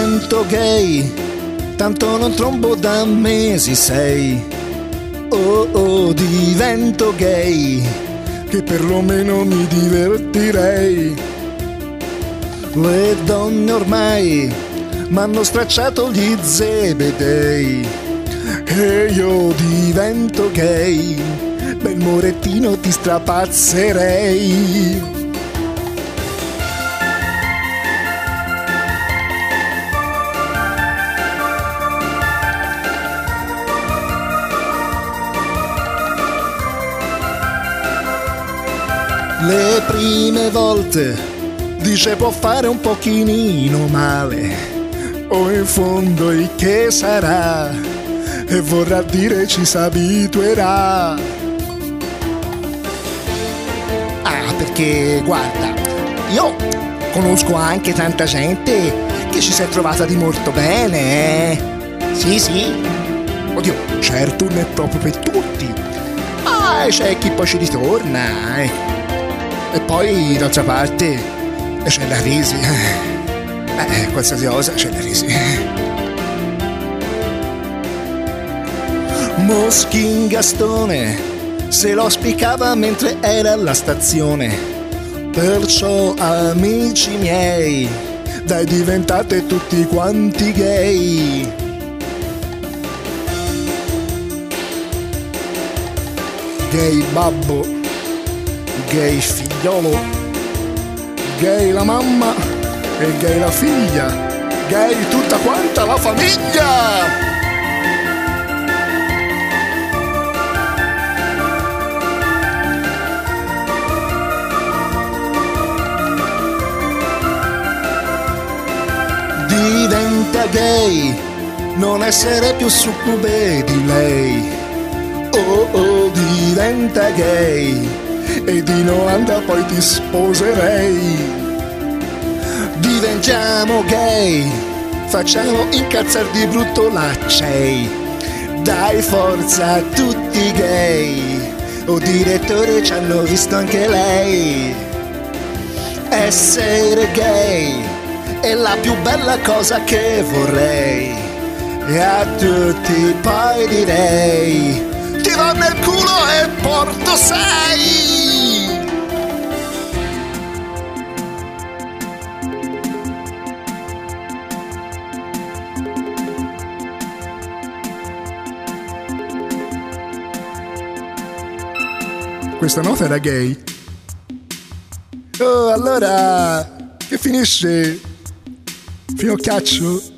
divento gay, tanto non trombo da mesi sei. Oh oh, divento gay, che perlomeno mi divertirei. Le donne ormai m'hanno stracciato gli zebedei e io divento gay, bel morettino ti strapazzerei. Le prime volte dice può fare un pochino male, o in fondo il che sarà, e vorrà dire ci s'abituerà. Ah, perché guarda, io conosco anche tanta gente che ci si è trovata di molto bene, eh? Sì, sì. Oddio, certo non è proprio per tutti, ma c'è chi poi ci ritorna, E poi d'altra parte c'è la crisi. Qualsiasi cosa c'è la crisi. Moschin Gastone se lo spiccava mentre era alla stazione. Perciò amici miei, dai diventate tutti quanti gay. Gay babbo, gay figliolo, gay la mamma e gay la figlia, gay tutta quanta la famiglia. Diventa gay, non essere più succube di lei. Oh oh, diventa gay, e di 90 poi ti sposerei. Diventiamo gay, facciamo incazzar di brutto la CEI. Dai forza a tutti gay, oh direttore ci hanno visto anche lei. Essere gay è la più bella cosa che vorrei, e a tutti poi direi ti va nel culo e porto sei. Questa nota era gay. Oh, allora che finisce Finocchiaccio